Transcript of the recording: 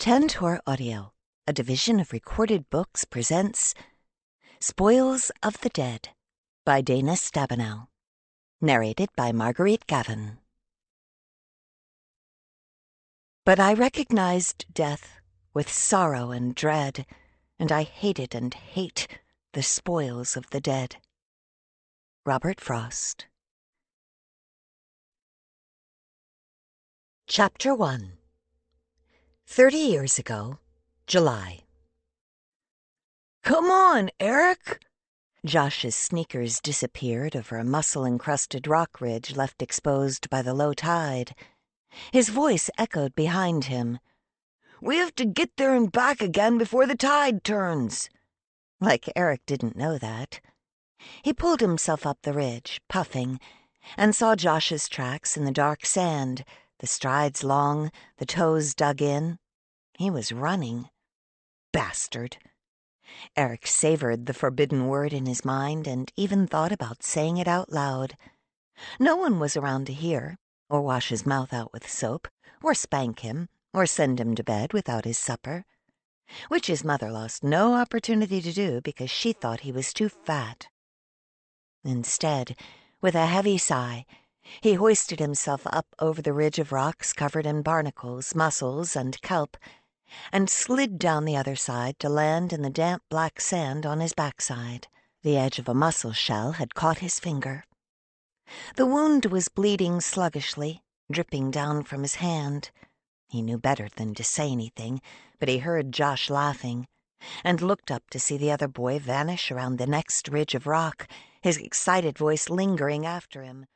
Tantor Audio, a division of Recorded Books, presents Spoils of the Dead by Dana Stabenow, narrated by Marguerite Gavin. But I recognized death with sorrow and dread, and I hated and hate the spoils of the dead. Robert Frost. Chapter 1. 30 years ago, July. "Come on, Eric!" Josh's sneakers disappeared over a mussel-encrusted rock ridge left exposed by the low tide. His voice echoed behind him. "We have to get there and back again before the tide turns." Like Eric didn't know that. He pulled himself up the ridge, puffing, and saw Josh's tracks in the dark sand, the strides long, the toes dug in. He was running. Bastard. Eric savored the forbidden word in his mind and even thought about saying it out loud. No one was around to hear, or wash his mouth out with soap, or spank him, or send him to bed without his supper, which his mother lost no opportunity to do because she thought he was too fat. Instead, with a heavy sigh, he hoisted himself up over the ridge of rocks covered in barnacles, mussels, and kelp, and slid down the other side to land in the damp black sand on his backside. The edge of a mussel shell had caught his finger. The wound was bleeding sluggishly, dripping down from his hand. He knew better than to say anything, but he heard Josh laughing, and looked up to see the other boy vanish around the next ridge of rock, his excited voice lingering after him.